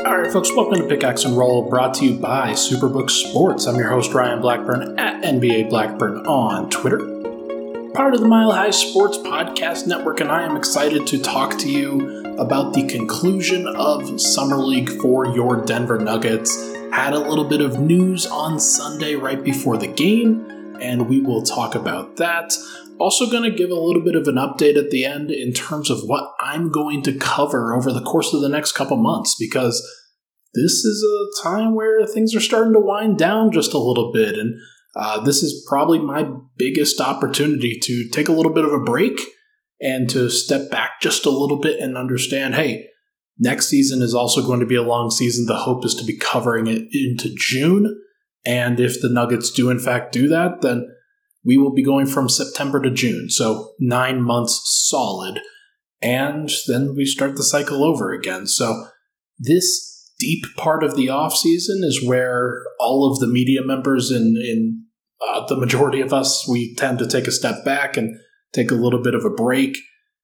All right, folks, welcome to Pickaxe and Roll, brought to you by Superbook Sports. I'm your host, Ryan Blackburn, at NBA Blackburn on Twitter. Part of the Mile High Sports Podcast Network, and I am excited to talk to you about the conclusion of Summer League for your Denver Nuggets. Had a little bit of news on Sunday right before the game, and we will talk about that. Also going to give a little bit of an update at the end in terms of what I'm going to cover over the course of the next couple months, because this is a time where things are starting to wind down just a little bit, and this is probably my biggest opportunity to take a little bit of a break and to step back just a little bit and understand, hey, next season is also going to be a long season. The hope is to be covering it into June, and if the Nuggets do in fact do that, then we will be going from September to June, so 9 months solid, and then we start the cycle over again. So this deep part of the offseason is where all of the media members and the majority of us, we tend to take a step back and take a little bit of a break.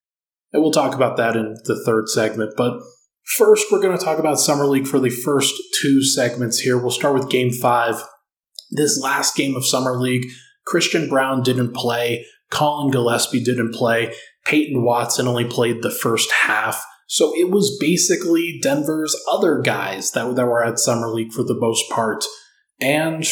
And we'll talk about that in the third segment. But first, we're going to talk about Summer League for the first two segments here. We'll start with Game 5. This last game of Summer League, Christian Braun didn't play, Colin Gillespie didn't play, Peyton Watson only played the first half. So it was basically Denver's other guys that were at Summer League for the most part. And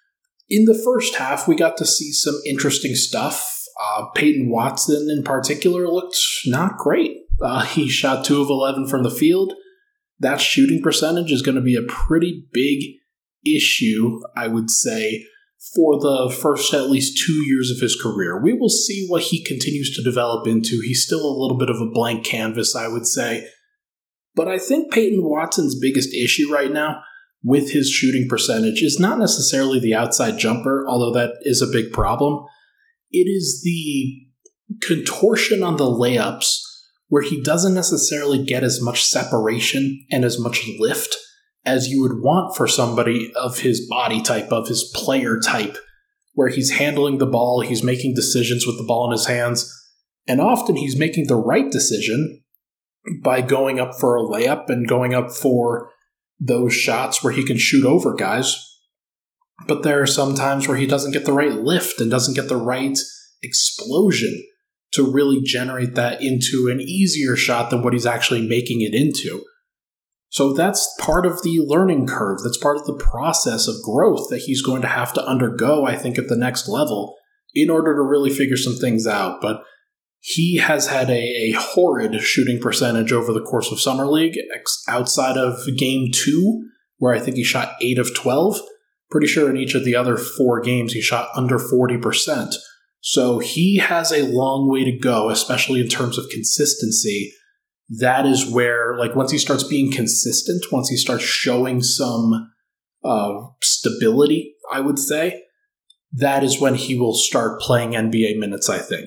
in the first half, we got to see some interesting stuff. Peyton Watson in particular looked not great. He shot 2 of 11 from the field. That shooting percentage is going to be a pretty big issue, I would say, for the first at least 2 years of his career. We will see what he continues to develop into. He's still a little bit of a blank canvas, I would say. But I think Peyton Watson's biggest issue right now with his shooting percentage is not necessarily the outside jumper, although that is a big problem. It is the contortion on the layups where he doesn't necessarily get as much separation and as much lift as you would want for somebody of his body type, of his player type, where he's handling the ball, he's making decisions with the ball in his hands, and often he's making the right decision by going up for a layup and going up for those shots where he can shoot over guys. But there are some times where he doesn't get the right lift and doesn't get the right explosion to really generate that into an easier shot than what he's actually making it into. So that's part of the learning curve. That's part of the process of growth that he's going to have to undergo, I think, at the next level in order to really figure some things out. But he has had a horrid shooting percentage over the course of Summer League, outside of Game 2, where I think he shot 8 of 12. Pretty sure in each of the other 4 games he shot under 40%. So he has a long way to go, especially in terms of consistency. That is where, like, once he starts being consistent, once he starts showing some stability, I would say, that is when he will start playing NBA minutes, I think.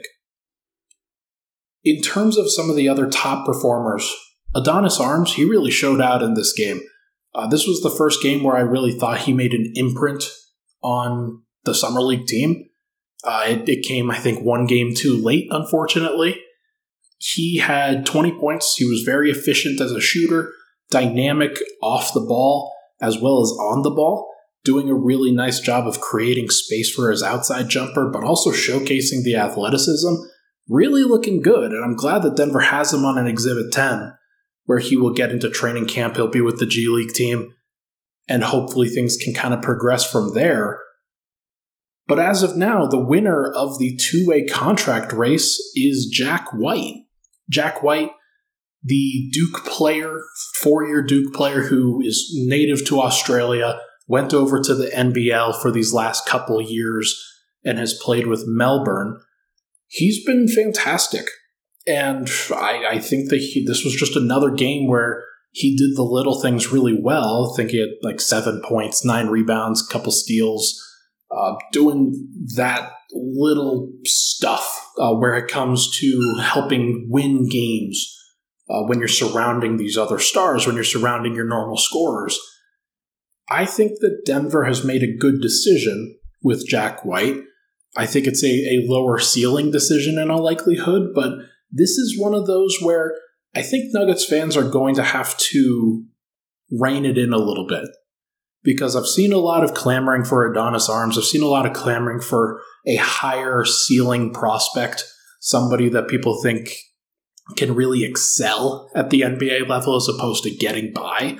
In terms of some of the other top performers, Adonis Arms, he really showed out in this game. This was the first game where I really thought he made an imprint on the Summer League team. It came, I think, one game too late, unfortunately. He had 20 points. He was very efficient as a shooter, dynamic off the ball as well as on the ball, doing a really nice job of creating space for his outside jumper, but also showcasing the athleticism. Really looking good, and I'm glad that Denver has him on an Exhibit 10, where he will get into training camp. He'll be with the G League team, and hopefully things can kind of progress from there. But as of now, the winner of the two-way contract race is Jack White. Jack White, the Duke player, 4-year Duke player who is native to Australia, went over to the NBL for these last couple years and has played with Melbourne. He's been fantastic. And I think that this was just another game where he did the little things really well. I think he had like 7 points, 9 rebounds, a couple steals, doing that little stuff where it comes to helping win games when you're surrounding these other stars, when you're surrounding your normal scorers. I think that Denver has made a good decision with Jack White. I think it's a lower ceiling decision in all likelihood, but this is one of those where I think Nuggets fans are going to have to rein it in a little bit. Because I've seen a lot of clamoring for Adonis Arms. I've seen a lot of clamoring for a higher ceiling prospect, somebody that people think can really excel at the NBA level as opposed to getting by.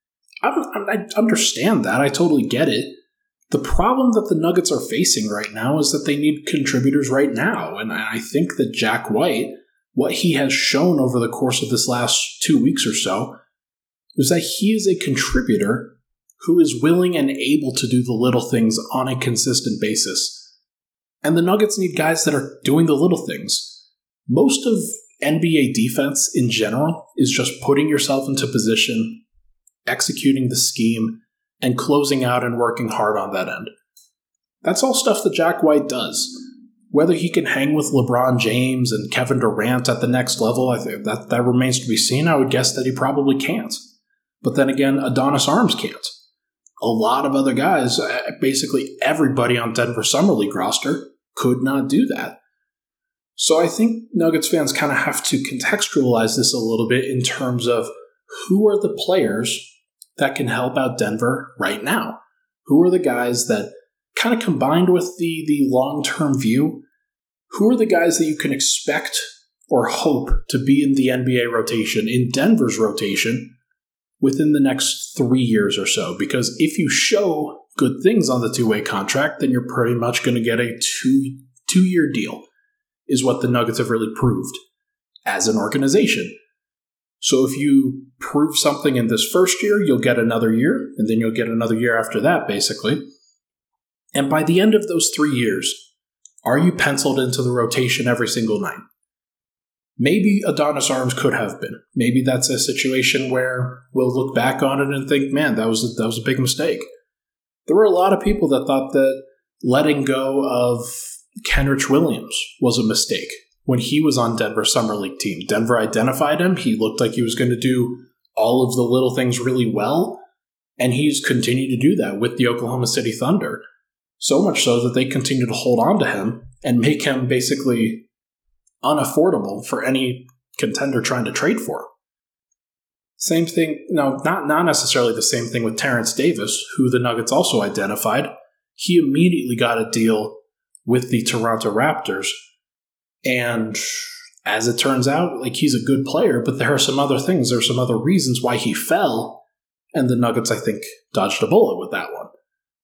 I understand that. I totally get it. The problem that the Nuggets are facing right now is that they need contributors right now. And I think that Jack White, what he has shown over the course of this last 2 weeks or so, is that he is a contributor who is willing and able to do the little things on a consistent basis. And the Nuggets need guys that are doing the little things. Most of NBA defense in general is just putting yourself into position, executing the scheme, and closing out and working hard on that end. That's all stuff that Jack White does. Whether he can hang with LeBron James and Kevin Durant at the next level, I think that remains to be seen. I would guess that he probably can't. But then again, Adonis Arms can't. A lot of other guys, basically everybody on Denver Summer League roster, could not do that. So I think Nuggets fans kind of have to contextualize this a little bit in terms of who are the players that can help out Denver right now? Who are the guys that, kind of combined with the long-term view, who are the guys that you can expect or hope to be in the NBA rotation, in Denver's rotation, within the next 3 years or so? Because if you show good things on the two-way contract, then you're pretty much going to get a two-year deal, is what the Nuggets have really proved as an organization. So if you prove something in this first year, you'll get another year, and then you'll get another year after that, basically. And by the end of those 3 years, are you penciled into the rotation every single night? Maybe Adonis Arms could have been. Maybe that's a situation where we'll look back on it and think, man, that was a big mistake. There were a lot of people that thought that letting go of Kenrich Williams was a mistake when he was on Denver's Summer League team. Denver identified him. He looked like he was going to do all of the little things really well, and he's continued to do that with the Oklahoma City Thunder. So much so that they continue to hold on to him and make him basically unaffordable for any contender trying to trade for him. Same thing, no, not necessarily the same thing with Terrence Davis, who the Nuggets also identified. He immediately got a deal with the Toronto Raptors, and as it turns out, like, he's a good player, but there are some other things, there are some other reasons why he fell, and the Nuggets, I think, dodged a bullet with that one.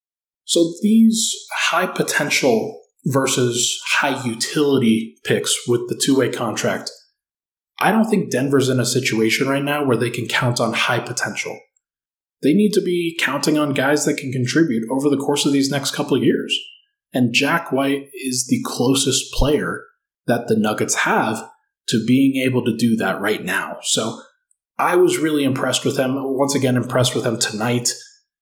So these high potential versus high utility picks with the two-way contract, I don't think Denver's in a situation right now where they can count on high potential. They need to be counting on guys that can contribute over the course of these next couple of years. And Jack White is the closest player that the Nuggets have to being able to do that right now. So I was really impressed with him. Once again, impressed with him tonight.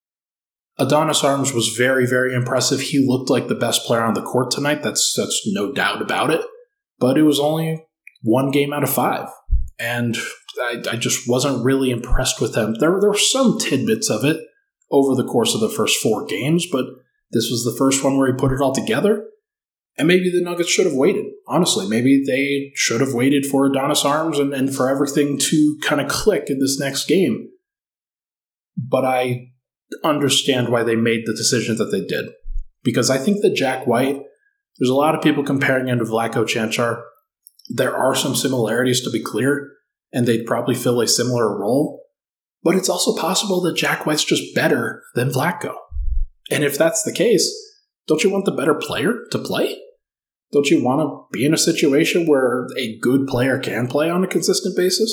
Adonis Arms was very, very impressive. He looked like the best player on the court tonight. That's no doubt about it. But it was only 1 game out of 5. And I just wasn't really impressed with him. There were some tidbits of it over the course of the first 4 games, but this was the first one where he put it all together. And maybe the Nuggets should have waited. Honestly, maybe they should have waited for Adonis Arms and for everything to kind of click in this next game. But I understand why they made the decision that they did. Because I think that Jack White, there's a lot of people comparing him to Vlatko Čančar. There are some similarities, to be clear, and they'd probably fill a similar role. But it's also possible that Jack White's just better than Vlatko. And if that's the case, don't you want the better player to play? Don't you want to be in a situation where a good player can play on a consistent basis?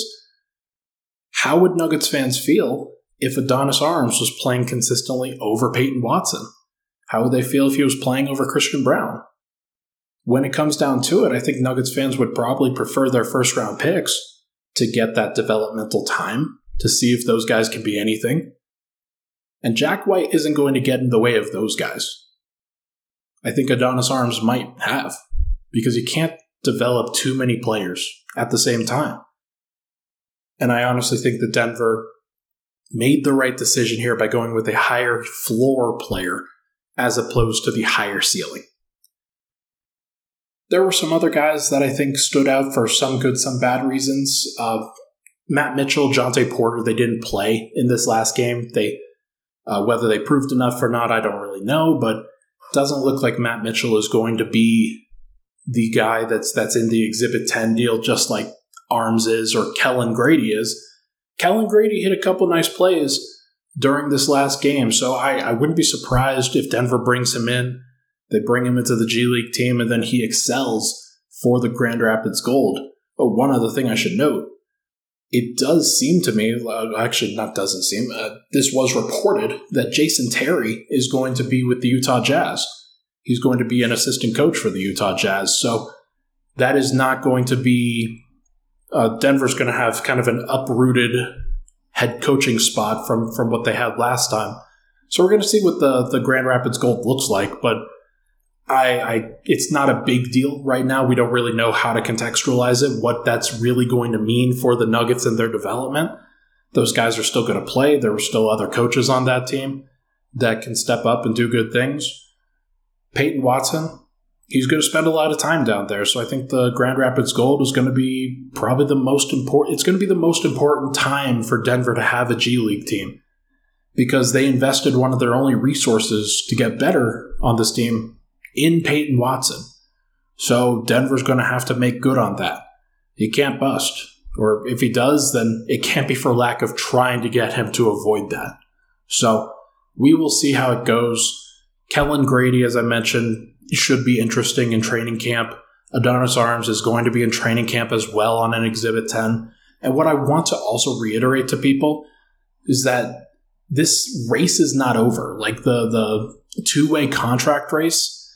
How would Nuggets fans feel if Adonis Arms was playing consistently over Peyton Watson? How would they feel if he was playing over Christian Braun? When it comes down to it, I think Nuggets fans would probably prefer their first-round picks to get that developmental time to see if those guys can be anything. And Jack White isn't going to get in the way of those guys. I think Adonis Arms might have, because you can't develop too many players at the same time. And I honestly think that Denver made the right decision here by going with a higher floor player as opposed to the higher ceiling. There were some other guys that I think stood out for some good, some bad reasons. Matt Mitchell, Jonte Porter, they didn't play in this last game. Whether they proved enough or not, I don't really know, but it doesn't look like Matt Mitchell is going to be the guy that's in the Exhibit 10 deal, just like Arms is or Kellen Grady is. Kellen Grady hit a couple nice plays during this last game, so I wouldn't be surprised if Denver brings him in. They bring him into the G League team, and then he excels for the Grand Rapids Gold. Oh, one other thing I should note. It does seem to me, actually not doesn't seem, this was reported that Jason Terry is going to be with the Utah Jazz. He's going to be an assistant coach for the Utah Jazz. So that is not going to be, Denver's going to have kind of an uprooted head coaching spot from what they had last time. So we're going to see what the Grand Rapids Gold looks like, but it's not a big deal right now. We don't really know how to contextualize it, what that's really going to mean for the Nuggets and their development. Those guys are still going to play. There are still other coaches on that team that can step up and do good things. Peyton Watson, he's going to spend a lot of time down there. So I think the Grand Rapids Gold is going to be probably the most important. It's going to be the most important time for Denver to have a G League team because they invested one of their only resources to get better on this team in Peyton Watson. So Denver's going to have to make good on that. He can't bust. Or if he does, then it can't be for lack of trying to get him to avoid that. So we will see how it goes. Kellen Grady, as I mentioned, should be interesting in training camp. Adonis Arms is going to be in training camp as well on an Exhibit 10. And what I want to also reiterate to people is that this race is not over. Like the two-way contract race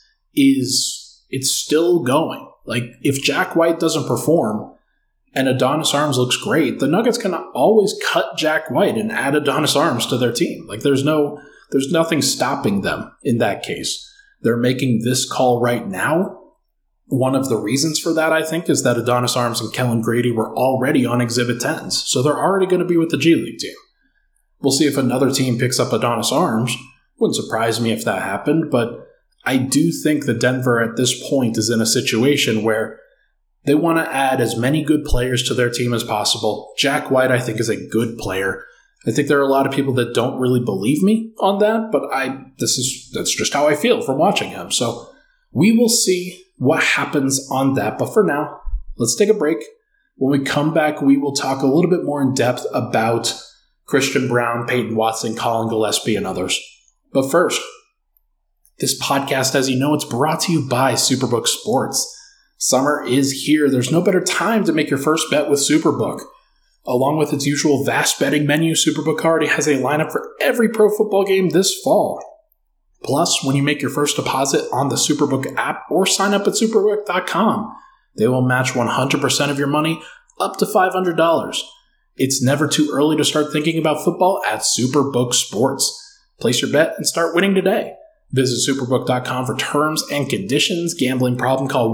it's still going. Like if Jack White doesn't perform and Adonis Arms looks great, the Nuggets can always cut Jack White and add Adonis Arms to their team. Like there's nothing stopping them in that case. They're making this call right now. One of the reasons for that, I think, is that Adonis Arms and Kellen Grady were already on Exhibit 10s, so they're already going to be with the G League team. We'll see if another team picks up Adonis Arms. Wouldn't surprise me if that happened, but I do think that Denver at this point is in a situation where they want to add as many good players to their team as possible. Jack White, I think, is a good player. I think there are a lot of people that don't really believe me on that, but that's just how I feel from watching him. So we will see what happens on that. But for now, let's take a break. When we come back, we will talk a little bit more in depth about Christian Braun, Peyton Watson, Colin Gillespie, and others. But first, this podcast, as you know, it's brought to you by Superbook Sports. Summer is here. There's no better time to make your first bet with Superbook. Along with its usual vast betting menu, Superbook already has a lineup for every pro football game this fall. Plus, when you make your first deposit on the Superbook app or sign up at superbook.com, they will match 100% of your money up to $500. It's never too early to start thinking about football at Superbook Sports. Place your bet and start winning today. Visit superbook.com for terms and conditions. Gambling problem, call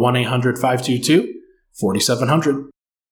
1-800-522-4700.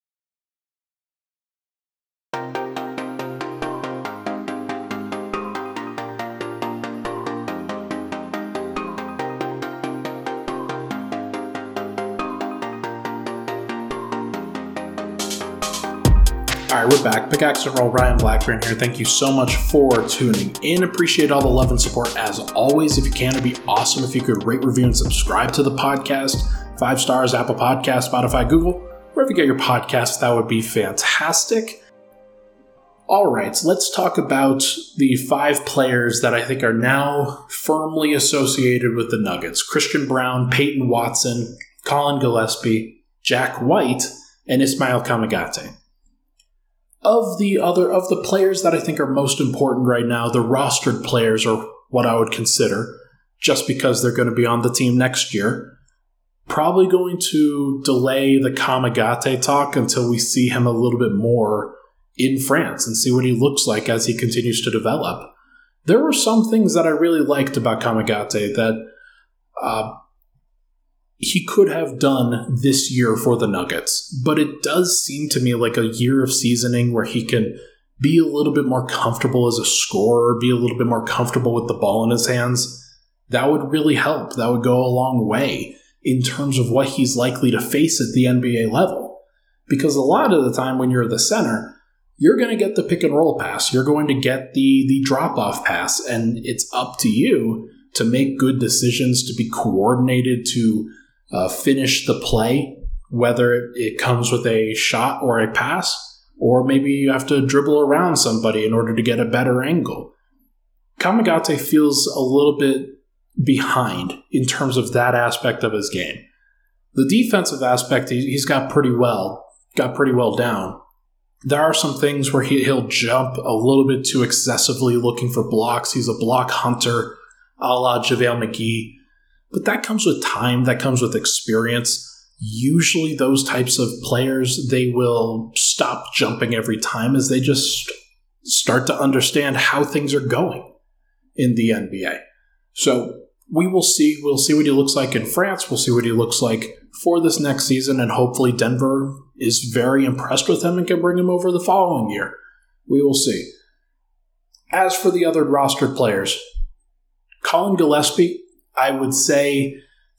All right, we're back. Pickaxe and Roll, Ryan Blackburn here. Thank you so much for tuning in. Appreciate all the love and support as always. If you can, it'd be awesome if you could rate, review, and subscribe to the podcast. 5 stars, Apple Podcasts, Spotify, Google, wherever you get your podcasts, that would be fantastic. All right, so let's talk about the 5 players that I think are now firmly associated with the Nuggets. Christian Braun, Peyton Watson, Colin Gillespie, Jack White, and Ismail Kamagate. Of the players that I think are most important right now, the rostered players are what I would consider, just because they're going to be on the team next year. Probably going to delay the Kamagate talk until we see him a little bit more in France and see what he looks like as he continues to develop. There were some things that I really liked about Kamagate that he could have done this year for the Nuggets, but it does seem to me like a year of seasoning where he can be a little bit more comfortable as a scorer, be a little bit more comfortable with the ball in his hands. That would really help. That would go a long way in terms of what he's likely to face at the NBA level. Because a lot of the time when you're the center, you're going to get the pick and roll pass. You're going to get the drop-off pass, and it's up to you to make good decisions, to be coordinated, to finish the play, whether it comes with a shot or a pass, or maybe you have to dribble around somebody in order to get a better angle. Kamagate feels a little bit behind in terms of that aspect of his game. The defensive aspect, he's got pretty well down. There are some things where he'll jump a little bit too excessively looking for blocks. He's a block hunter, a la JaVale McGee. But that comes with time. That comes with experience. Usually those types of players, they will stop jumping every time as they just start to understand how things are going in the NBA. So we will see. We'll see what he looks like in France. We'll see what he looks like for this next season, and hopefully Denver is very impressed with him and can bring him over the following year. We will see. As for the other rostered players, Colin Gillespie, I would say,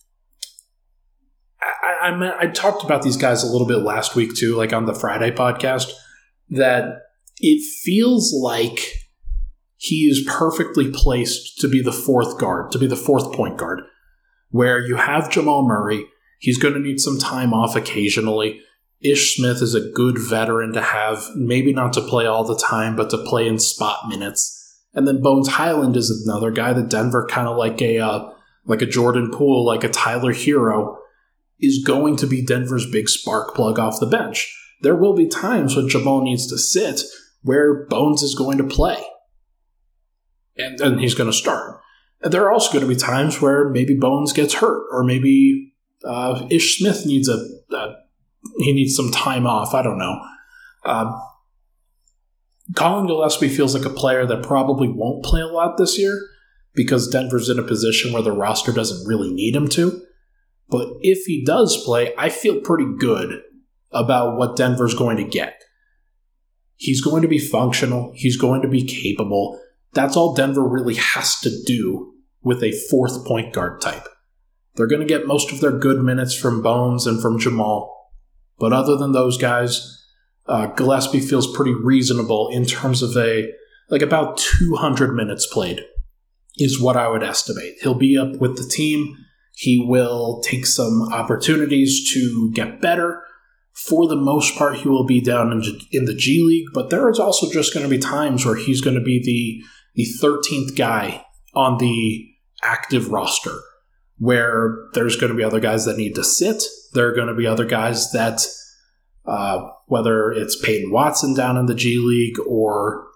I talked about these guys a little bit last week too, like on the Friday podcast, that it feels like he is perfectly placed to be the fourth guard, to be the fourth point guard, where you have Jamal Murray. He's going to need some time off occasionally. Ish Smith is a good veteran to have, maybe not to play all the time, but to play in spot minutes. And then Bones Highland is another guy that Denver, kind of like a Jordan Poole, like a Tyler Hero, is going to be Denver's big spark plug off the bench. There will be times when Jamal needs to sit where Bones is going to play. And he's going to start. And there are also going to be times where maybe Bones gets hurt, or maybe Ish Smith needs he needs some time off. I don't know. Colin Gillespie feels like a player that probably won't play a lot this year because Denver's in a position where the roster doesn't really need him to. But if he does play, I feel pretty good about what Denver's going to get. He's going to be functional. He's going to be capable. That's all Denver really has to do with a fourth point guard type. They're going to get most of their good minutes from Bones and from Jamal. But other than those guys, Gillespie feels pretty reasonable in terms of about 200 minutes played is what I would estimate. He'll be up with the team. He will take some opportunities to get better. For the most part, he will be down in the G League, but there is also just going to be times where he's going to be the 13th guy on the active roster, where there's going to be other guys that need to sit. There are going to be other guys that, whether it's Peyton Watson down in the G League or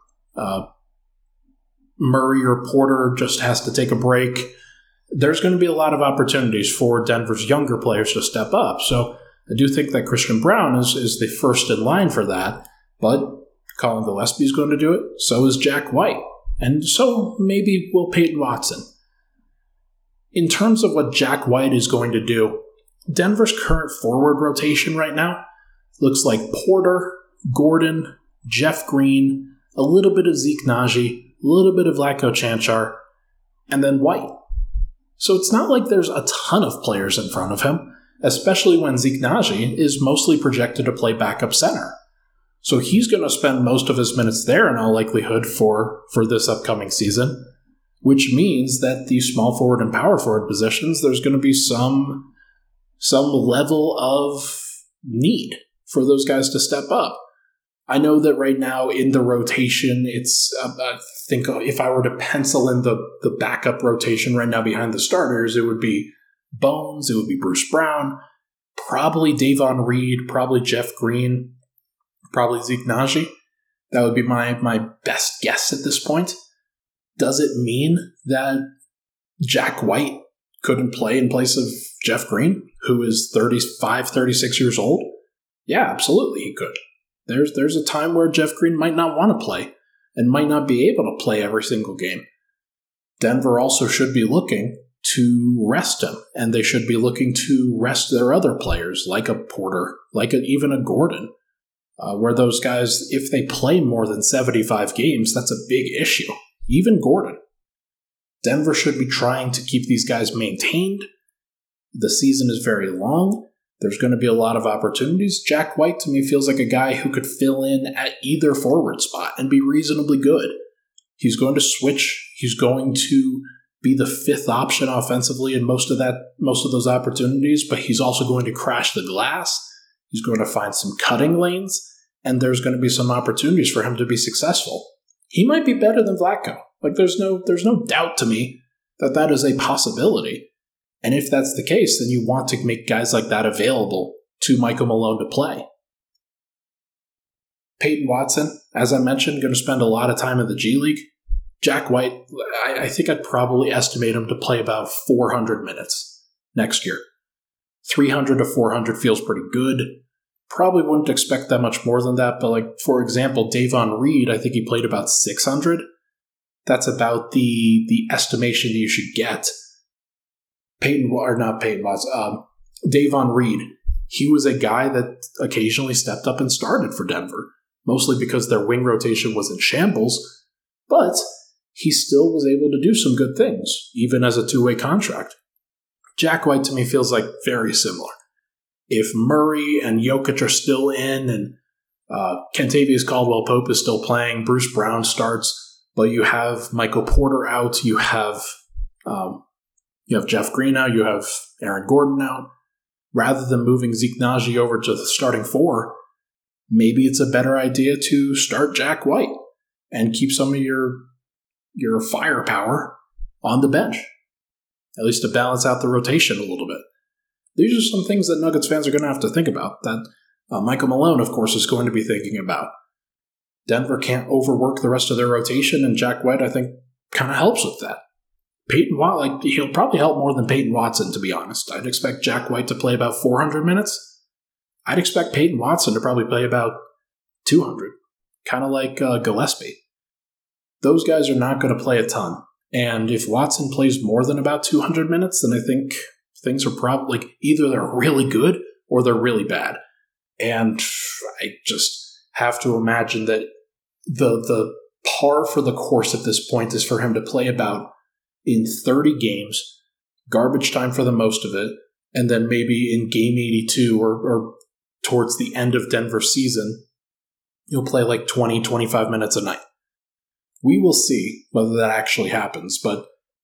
Murray or Porter just has to take a break, there's going to be a lot of opportunities for Denver's younger players to step up. So I do think that Christian Braun is the first in line for that, but Colin Gillespie is going to do it. So is Jack White. And so maybe will Peyton Watson. In terms of what Jack White is going to do, Denver's current forward rotation right now looks like Porter, Gordon, Jeff Green, a little bit of Zeke Naji, a little bit of Vlatko Cancar, and then White. So it's not like there's a ton of players in front of him, especially when Zeke Naji is mostly projected to play backup center. So he's going to spend most of his minutes there in all likelihood for this upcoming season, which means that the small forward and power forward positions, there's going to be some level of need for those guys to step up. I know that right now in the rotation, it's, I think if I were to pencil in the backup rotation right now behind the starters, it would be Bones, it would be Bruce Brown, probably Davon Reed, probably Jeff Green, probably Zeke Naji. That would be my best guess at this point. Does it mean that Jack White couldn't play in place of Jeff Green, who is 35, 36 years old? Yeah, absolutely he could. There's a time where Jeff Green might not want to play and might not be able to play every single game. Denver also should be looking to rest him, and they should be looking to rest their other players, like a Porter, like even a Gordon, where those guys, if they play more than 75 games, that's a big issue. Even Gordon. Denver should be trying to keep these guys maintained. The season is very long. There's going to be a lot of opportunities. Jack White, to me, feels like a guy who could fill in at either forward spot and be reasonably good. He's going to switch. He's going to be the fifth option offensively in most of those opportunities, but he's also going to crash the glass. He's going to find some cutting lanes, and there's going to be some opportunities for him to be successful. He might be better than Vlatko. Like, there's no doubt to me that is a possibility. And if that's the case, then you want to make guys like that available to Michael Malone to play. Peyton Watson, as I mentioned, going to spend a lot of time in the G League. Jack White, I think I'd probably estimate him to play about 400 minutes next year. 300 to 400 feels pretty good. Probably wouldn't expect that much more than that, but like, for example, Davon Reed, I think he played about 600. That's about the estimation you should get. Davon Reed, he was a guy that occasionally stepped up and started for Denver, mostly because their wing rotation was in shambles, but he still was able to do some good things, even as a two-way contract. Jack White, to me, feels like very similar. If Murray and Jokic are still in, and Kentavious Caldwell-Pope is still playing, Bruce Brown starts, but you have Michael Porter out, you have Jeff Green out, you have Aaron Gordon out. Rather than moving Zeke Naji over to the starting four, maybe it's a better idea to start Jack White and keep some of your firepower on the bench, at least to balance out the rotation a little bit. These are some things that Nuggets fans are going to have to think about, that Michael Malone, of course, is going to be thinking about. Denver can't overwork the rest of their rotation, and Jack White, I think, kind of helps with that. Peyton Watson, he'll probably help more than Peyton Watson, to be honest. I'd expect Jack White to play about 400 minutes. I'd expect Peyton Watson to probably play about 200, kind of like Gillespie. Those guys are not going to play a ton. And if Watson plays more than about 200 minutes, then I think things are probably either they're really good or they're really bad. And I just have to imagine that the par for the course at this point is for him to play about in 30 games, garbage time for the most of it, and then maybe in game 82 or towards the end of Denver's season, he'll play like 20, 25 minutes a night. We will see whether that actually happens, but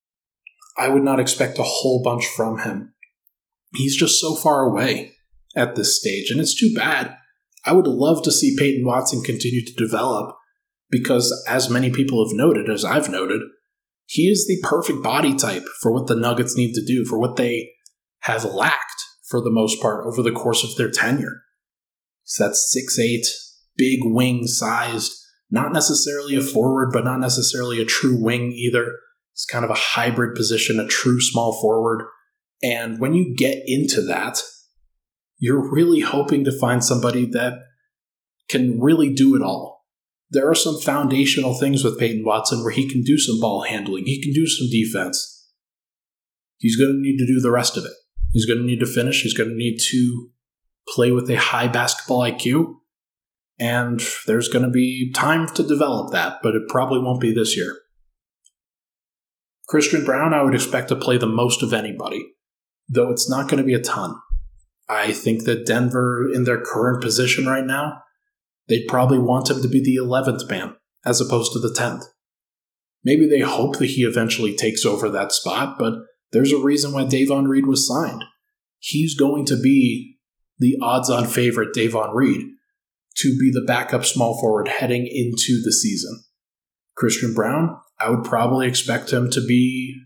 I would not expect a whole bunch from him. He's just so far away at this stage, and it's too bad. I would love to see Peyton Watson continue to develop because, as many people have noted, as I've noted, he is the perfect body type for what the Nuggets need to do, for what they have lacked for the most part over the course of their tenure. He's that 6'8", big wing-sized, not necessarily a forward, but not necessarily a true wing either. It's kind of a hybrid position, a true small forward. And when you get into that, you're really hoping to find somebody that can really do it all. There are some foundational things with Peyton Watson where he can do some ball handling. He can do some defense. He's going to need to do the rest of it. He's going to need to finish. He's going to need to play with a high basketball IQ. And there's going to be time to develop that, but it probably won't be this year. Christian Braun, I would expect to play the most of anybody, though it's not going to be a ton. I think that Denver, in their current position right now, they'd probably want him to be the 11th man, as opposed to the 10th. Maybe they hope that he eventually takes over that spot, but there's a reason why Davon Reed was signed. He's going to be the odds-on favorite Davon Reed to be the backup small forward heading into the season. Christian Braun, I would probably expect him to be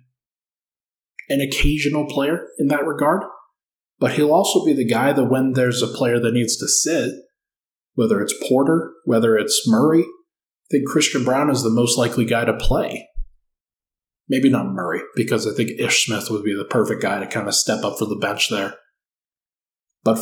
an occasional player in that regard, but he'll also be the guy that when there's a player that needs to sit, whether it's Porter, whether it's Murray, I think Christian Braun is the most likely guy to play. Maybe not Murray, because I think Ish Smith would be the perfect guy to kind of step up for the bench there. But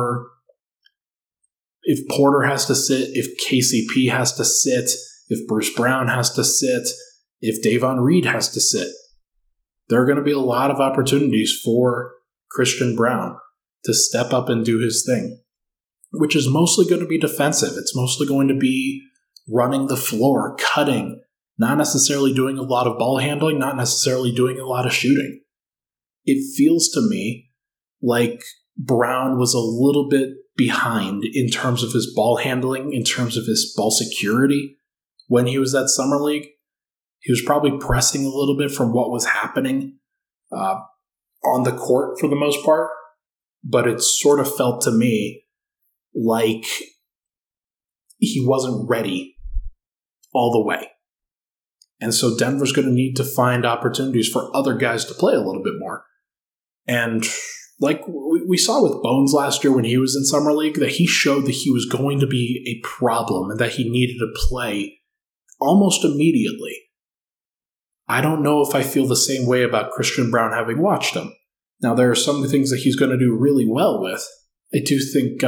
if Porter has to sit, if KCP has to sit, if Bruce Brown has to sit, if Davon Reed has to sit, there are going to be a lot of opportunities for Christian Braun to step up and do his thing, which is mostly going to be defensive. It's mostly going to be running the floor, cutting, not necessarily doing a lot of ball handling, not necessarily doing a lot of shooting. It feels to me like Brown was a little bit behind in terms of his ball handling, in terms of his ball security when he was at Summer League. He was probably pressing a little bit from what was happening on the court for the most part, but it sort of felt to me like he wasn't ready all the way. And so Denver's going to need to find opportunities for other guys to play a little bit more. And like we saw with Bones last year when he was in Summer League, that he showed that he was going to be a problem and that he needed to play almost immediately. I don't know if I feel the same way about Christian Braun having watched him. Now, there are some things that he's going to do really well with. I do think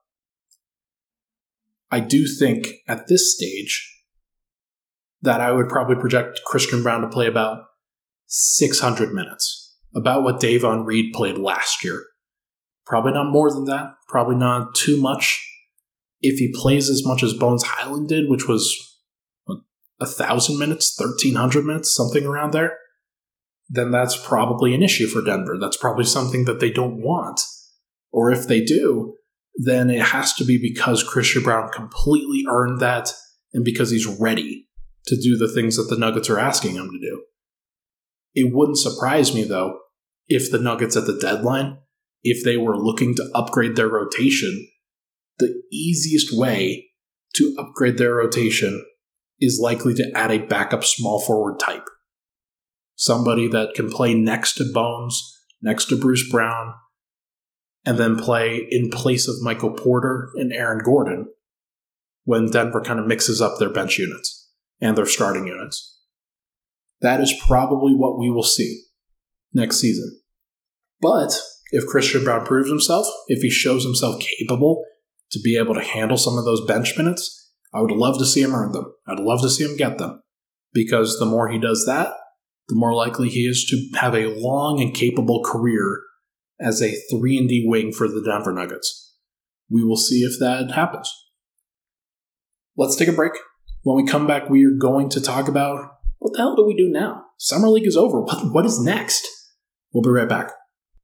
at this stage that I would probably project Christian Braun to play about 600 minutes. About what Davon Reed played last year. Probably not more than that. Probably not too much. If he plays as much as Bones Hyland did, which was 1,000 minutes, 1,300 minutes, something around there, then that's probably an issue for Denver. That's probably something that they don't want. Or if they do, then it has to be because Christian Braun completely earned that and because he's ready to do the things that the Nuggets are asking him to do. It wouldn't surprise me, though, if the Nuggets at the deadline, if they were looking to upgrade their rotation, the easiest way to upgrade their rotation is likely to add a backup small forward type. Somebody that can play next to Bones, next to Bruce Brown, and then play in place of Michael Porter and Aaron Gordon when Denver kind of mixes up their bench units and their starting units. That is probably what we will see next season. But if Christian Braun proves himself, if he shows himself capable to be able to handle some of those bench minutes, I would love to see him earn them. I'd love to see him get them. Because the more he does that, the more likely he is to have a long and capable career as a 3-and-D wing for the Denver Nuggets. We will see if that happens. Let's take a break. When we come back, we are going to talk about what the hell do we do now? Summer League is over. What is next? We'll be right back.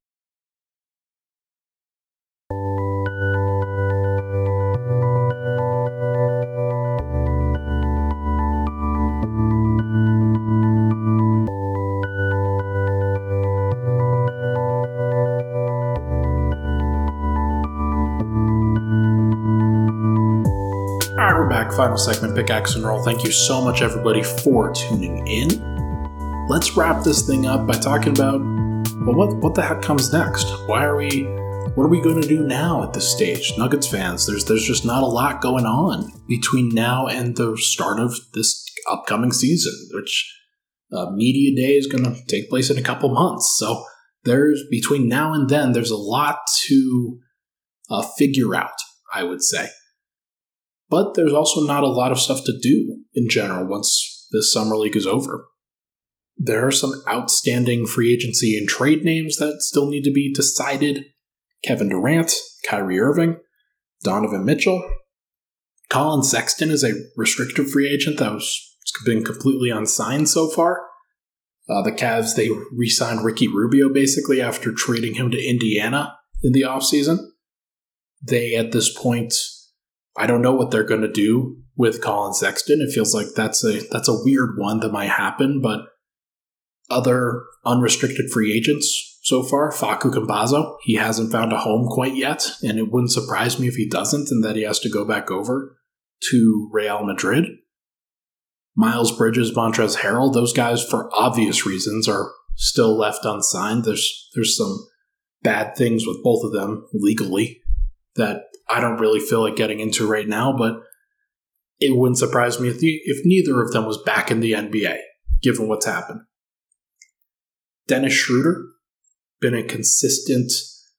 Final segment, Pickaxe and Roll. Thank you so much, everybody, for tuning in. Let's wrap this thing up by talking about, well, what the heck comes next? What are we going to do now at this stage? Nuggets fans, there's just not a lot going on between now and the start of this upcoming season, which Media Day is going to take place in a couple months. So between now and then, there's a lot to figure out, I would say. But there's also not a lot of stuff to do in general once this Summer League is over. There are some outstanding free agency and trade names that still need to be decided. Kevin Durant, Kyrie Irving, Donovan Mitchell. Colin Sexton is a restricted free agent that has been completely unsigned so far. The Cavs, they re-signed Ricky Rubio basically after trading him to Indiana in the offseason. They, at this point, I don't know what they're going to do with Colin Sexton. It feels like that's a weird one that might happen, but other unrestricted free agents so far, Facu Campazzo, he hasn't found a home quite yet, and it wouldn't surprise me if he doesn't and that he has to go back over to Real Madrid. Miles Bridges, Montrezl Harrell, those guys, for obvious reasons, are still left unsigned. There's some bad things with both of them legally that I don't really feel like getting into right now, but it wouldn't surprise me if neither of them was back in the NBA, given what's happened. Dennis Schroeder, been a consistent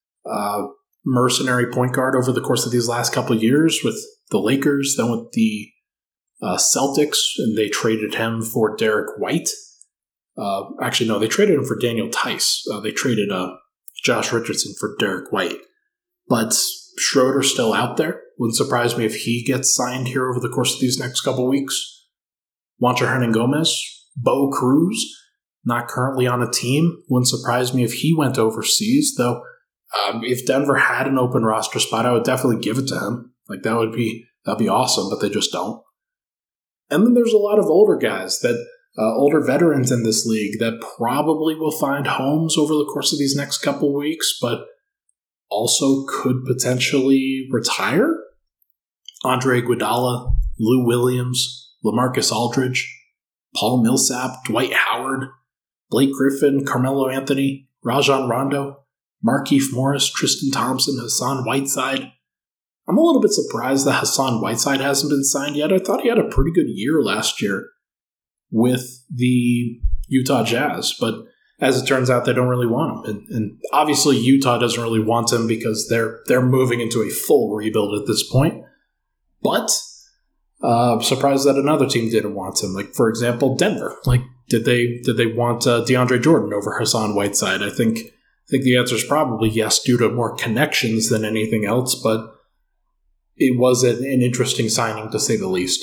mercenary point guard over the course of these last couple of years with the Lakers, then with the Celtics, and they traded him for Derek White. Actually, no, they traded him for Daniel Tice. They traded Josh Richardson for Derek White. But Schroeder's still out there. Wouldn't surprise me if he gets signed here over the course of these next couple weeks. Juancho Hernangomez, Bo Cruz, not currently on a team. Wouldn't surprise me if he went overseas, though If Denver had an open roster spot, I would definitely give it to him. Like, that'd be awesome, but they just don't. And then there's a lot of older guys older veterans in this league that probably will find homes over the course of these next couple weeks, but also could potentially retire. Andre Iguodala, Lou Williams, LaMarcus Aldridge, Paul Millsap, Dwight Howard, Blake Griffin, Carmelo Anthony, Rajon Rondo, Markieff Morris, Tristan Thompson, Hassan Whiteside. I'm a little bit surprised that Hassan Whiteside hasn't been signed yet. I thought he had a pretty good year last year with the Utah Jazz, but as it turns out, they don't really want him. And obviously Utah doesn't really want him because they're moving into a full rebuild at this point. But surprised that another team didn't want him. Like, for example, Denver. Like, did they want DeAndre Jordan over Hassan Whiteside? I think the answer is probably yes, due to more connections than anything else, but it was an interesting signing to say the least.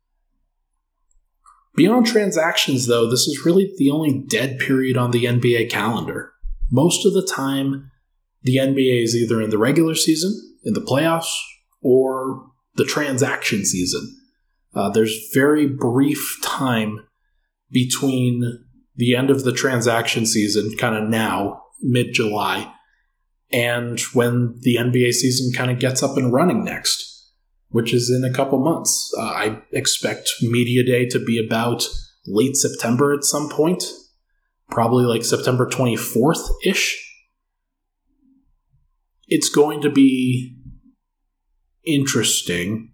Beyond transactions, though, this is really the only dead period on the NBA calendar. Most of the time, the NBA is either in the regular season, in the playoffs, or the transaction season. There's very brief time between the end of the transaction season, kind of now, mid-July, and when the NBA season kind of gets up and running next, which is in a couple months. I expect Media Day to be about late September at some point, probably like September 24th-ish. It's going to be interesting.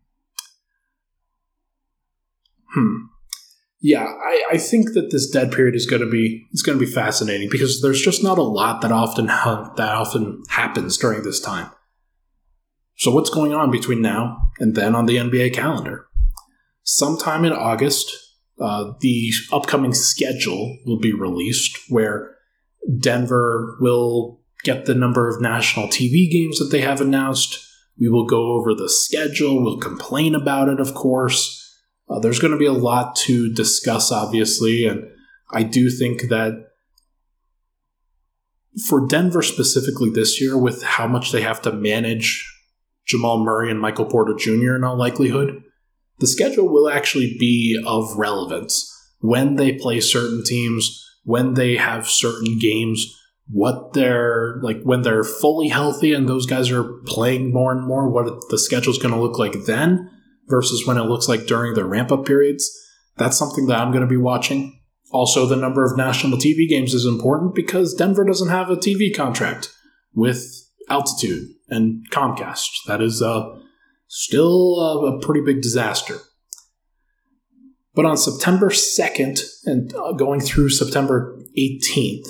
Yeah, I think that this dead period is going to be fascinating because there's just not a lot that often happens during this time. So what's going on between now and then on the NBA calendar? Sometime in August, the upcoming schedule will be released where Denver will get the number of national TV games that they have announced. We will go over the schedule. We'll complain about it, of course. There's going to be a lot to discuss, obviously, and I do think that for Denver specifically this year, with how much they have to manage Jamal Murray and Michael Porter Jr. in all likelihood, the schedule will actually be of relevance. When they play certain teams, when they have certain games, what they're like when they're fully healthy and those guys are playing more and more, what the schedule's going to look like then versus when it looks like during the ramp-up periods. That's something that I'm going to be watching. Also, the number of national TV games is important because Denver doesn't have a TV contract with Altitude and Comcast. That is still a pretty big disaster. But on September 2nd and going through September 18th,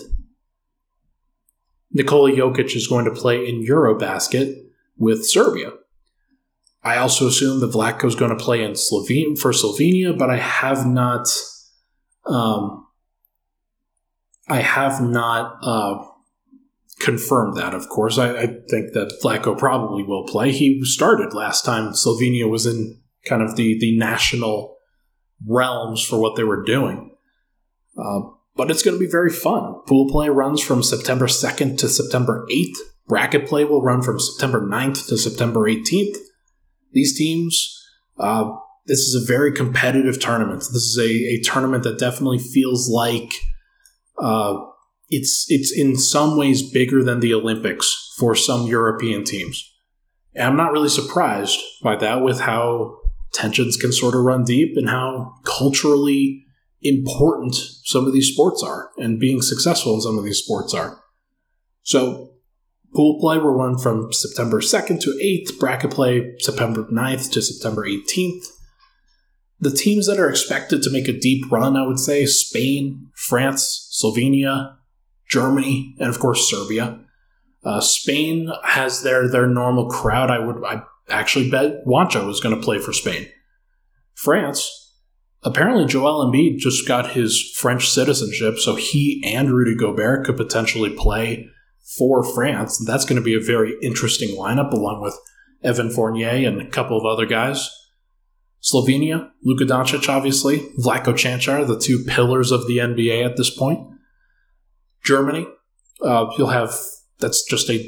Nikola Jokic is going to play in Eurobasket with Serbia. I also assume that Vlatko is going to play in for Slovenia, but I have not confirmed that, of course. I think that Vlatko probably will play. He started last time Slovenia was in kind of the national realms for what they were doing. But it's going to be very fun. Pool play runs from September 2nd to September 8th. Bracket play will run from September 9th to September 18th. These teams, this is a very competitive tournament. This is a tournament that definitely feels like it's in some ways bigger than the Olympics for some European teams. And I'm not really surprised by that with how tensions can sort of run deep and how culturally important some of these sports are and being successful in some of these sports are. So pool play will run from September 2nd to 8th, bracket play September 9th to September 18th. The teams that are expected to make a deep run, I would say, Spain, France, Slovenia, Germany, and of course Serbia. Spain has their normal crowd. I actually bet Juancho is going to play for Spain. France, apparently Joel Embiid just got his French citizenship, so he and Rudy Gobert could potentially play for France. That's going to be a very interesting lineup, along with Evan Fournier and a couple of other guys. Slovenia, Luka Doncic, obviously, Vlatko Cancar, the two pillars of the NBA at this point. Germany, you'll have, that's just a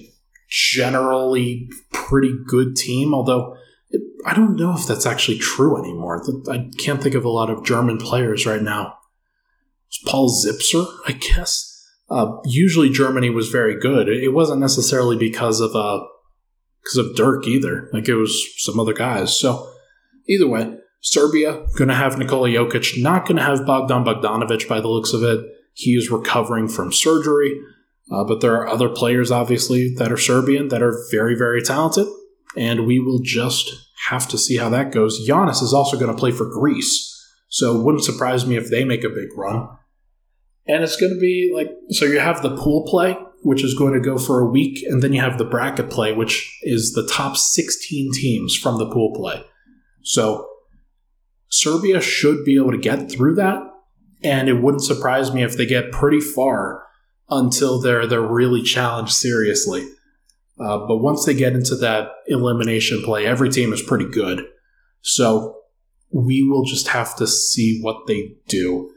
generally pretty good team, although I don't know if that's actually true anymore. I can't think of a lot of German players right now. It's Paul Zipser, I guess. Usually Germany was very good. It wasn't necessarily because of Dirk either. Like, it was some other guys. So either way, Serbia going to have Nikola Jokic, not going to have Bogdan Bogdanovic by the looks of it. He is recovering from surgery. But there are other players, obviously, that are Serbian that are very, very talented. And we will just have to see how that goes. Giannis is also going to play for Greece. So it wouldn't surprise me if they make a big run. And it's going to be so you have the pool play, which is going to go for a week. And then you have the bracket play, which is the top 16 teams from the pool play. So Serbia should be able to get through that. And it wouldn't surprise me if they get pretty far until they're really challenged seriously. But once they get into that elimination play, every team is pretty good. So we will just have to see what they do.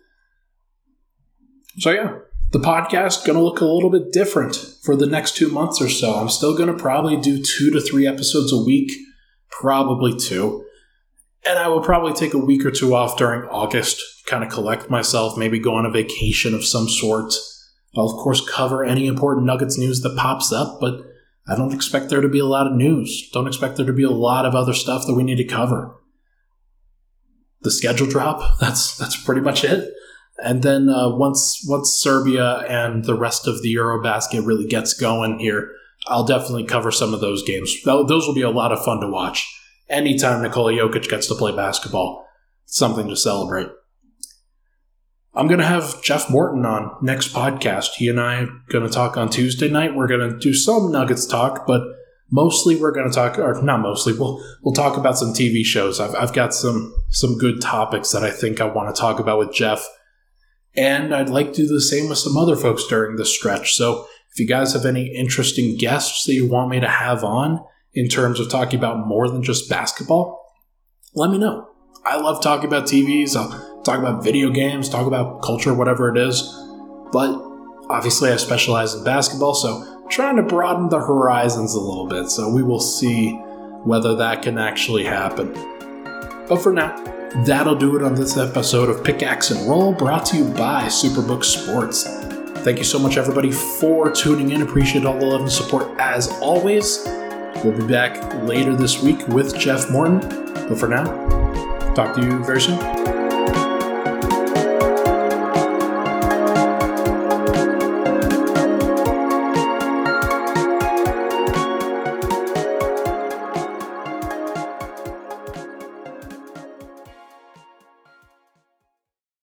So yeah, the podcast going to look a little bit different for the next 2 months or so. I'm still going to probably do 2 to 3 episodes a week, probably 2. And I will probably take a week or 2 off during August, kind of collect myself, maybe go on a vacation of some sort. I'll, of course, cover any important Nuggets news that pops up, but I don't expect there to be a lot of news. Don't expect there to be a lot of other stuff that we need to cover. The schedule drop, that's pretty much it. And then once Serbia and the rest of the Eurobasket really gets going here, I'll definitely cover some of those games. Those will be a lot of fun to watch. Anytime Nikola Jokic gets to play basketball, it's something to celebrate. I'm going to have Jeff Morton on next podcast. He and I are going to talk on Tuesday night. We're going to do some Nuggets talk, but mostly we're going to talk, or not mostly, we'll talk about some TV shows. I've got some good topics that I think I want to talk about with Jeff. And I'd like to do the same with some other folks during this stretch. So if you guys have any interesting guests that you want me to have on in terms of talking about more than just basketball, let me know. I love talking about TVs. I'll talk about video games, talk about culture, whatever it is. But obviously I specialize in basketball, so I'm trying to broaden the horizons a little bit. So we will see whether that can actually happen. But for now, that'll do it on this episode of Pickaxe and Roll, brought to you by Superbook Sports. Thank you so much, everybody, for tuning in. Appreciate all the love and support as always. We'll be back later this week with Jeff Morton. But for now, talk to you very soon.